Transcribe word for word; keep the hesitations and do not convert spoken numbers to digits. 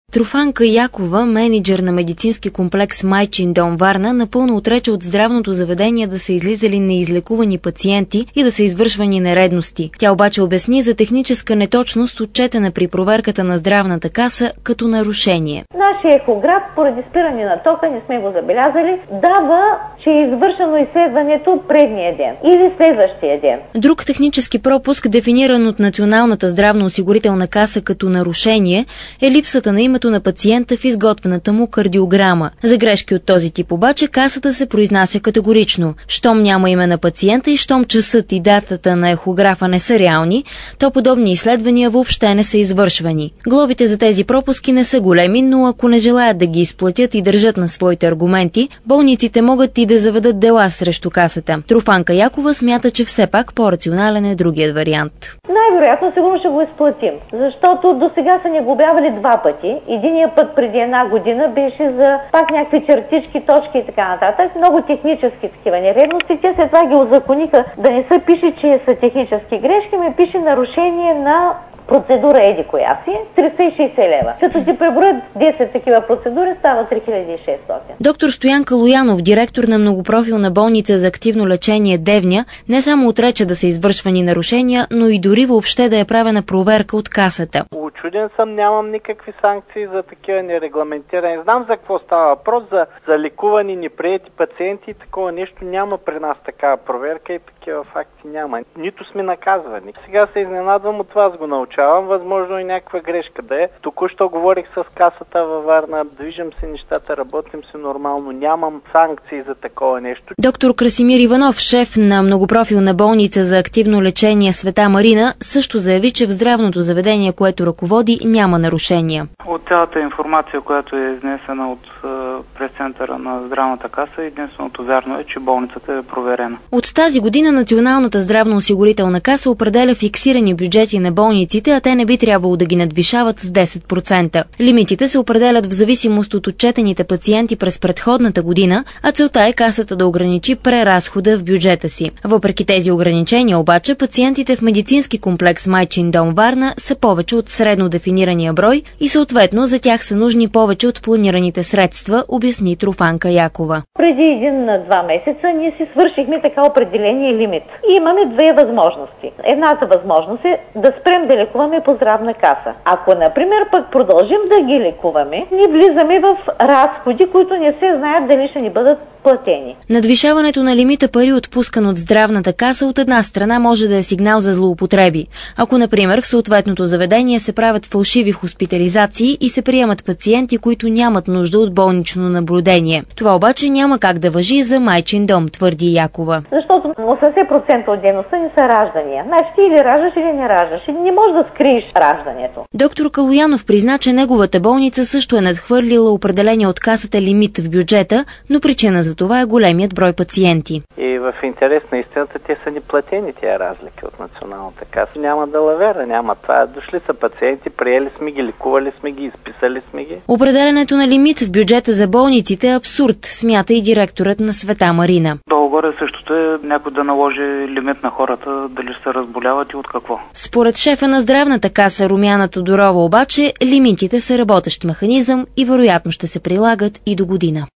Трофанка Якова, мениджър на медицински комплекс Майчин дом Варна, напълно отрече от здравното заведение да са излизали неизлекувани пациенти и да са извършвани нередности. Тя обаче обясни за техническа неточност, отчетена при проверката на здравната каса като нарушение. Нашия ехограф, поради спиране на тока, не сме го забелязали, дава, че е извършено изследването предния ден или следващия ден. Друг технически пропуск, дефиниран от Националната здравноосигурителна каса като нарушение, е липсата на името на пациента в изготвената му кардиограма. За грешки от този тип обаче касата се произнася категорично. Щом няма име на пациента и щом часът и датата на ехографа не са реални, то подобни изследвания въобще не са извършвани. Глобите за тези пропуски не са големи, но ако не желаят да ги изплатят и държат на своите аргументи, болниците могат и да заведат дела срещу касата. Трофанка Якова смята, че все пак по-рационален е другият вариант. Най-вероятно сигурно ще го изплатим, защото до сега са ни глобявали два пъти. Единия път преди една година беше за пак някакви чертички, точки и така нататък. Много технически такива нередности. Те след това ги озакониха да не се пише, че са технически грешки, ми пише нарушение на процедура еди коя си, триста и шейсет лева. Като ти преброят десет такива процедури, става три хиляди и шестстотин. Доктор Стоян Калоянов, директор на многопрофилна болница за активно лечение Девня, не само отрече да са извършвани нарушения, но и дори въобще да е правена проверка от касата. Учуден съм, нямам никакви санкции за такива нерегламентирани. Знам за какво става въпрос, за, за лекувани неприети пациенти и такова нещо няма при нас такава проверка и такива факти няма. Нито сме наказвани. Сега се изненадвам от вас, го научавам, възможно и някаква грешка да е. Току-що говорих с касата във Варна, движим се нещата, работим се нормално, нямам санкции за такова нещо. Доктор Красимир Иванов, шеф на многопрофилна болница за активно лечение Света Марина, също заяви, че в здравното заведение, което ръководи, няма нарушения. От цялата информация, която е изнесена от прес-центъра на здравната каса, единственото вярно е, че болницата е проверена. От тази година Националната здравноосигурителна каса определя фиксирани бюджети на болниците, а те не би трябвало да ги надвишават с десет процента. Лимитите се определят в зависимост от отчетените пациенти през предходната година, а целта е касата да ограничи преразхода в бюджета си. Въпреки тези ограничения обаче, пациентите в медицински комплекс Майчин дом Варна са повече от средно дефинирания брой и съответно за тях са нужни повече от планираните средства, обясни Трофанка Якова. Преди един-два месеца ние си свършихме така определения лимит. И имаме две възможности. Едната възможност е да спрем да лекуваме по здравна каса. Ако, например, пък продължим да ги лекуваме, ние влизаме в разходи, които не се знаят дали ще ни бъдат платени. Надвишаването на лимита пари, отпускан от здравната каса, от една страна може да е сигнал за злоупотреби. Ако, например, в съответното заведение се правят фалшиви хоспитализации и се приемат пациенти, които нямат нужда от болнично наблюдение. Това обаче няма как да важи за Майчин дом, твърди Якова. Защото осемдесет процента от дейността ни са раждания. Значи ти или раждаш, или не раждаш. И не можеш да скриеш раждането. Доктор Калоянов призна, че неговата болница също е надхвърлила определения от касата лимит в бюджета, но причина за това е големият брой пациенти. И в интерес на истината те са ни платени тия разлики от Националната каса. Няма да лавера, няма това. Дошли са пациенти, приели сме ги, лекували сме ги, изписали сме ги. Определянето на лимит в бюджета за болниците е абсурд, смята и директорът на Света Марина. Долу-горе същото е някой да наложи лимит на хората, дали ще се разболяват и от какво. Според шефа на здравната каса Румяна Тодорова обаче, лимитите са работещ механизъм и вероятно ще се прилагат и до година.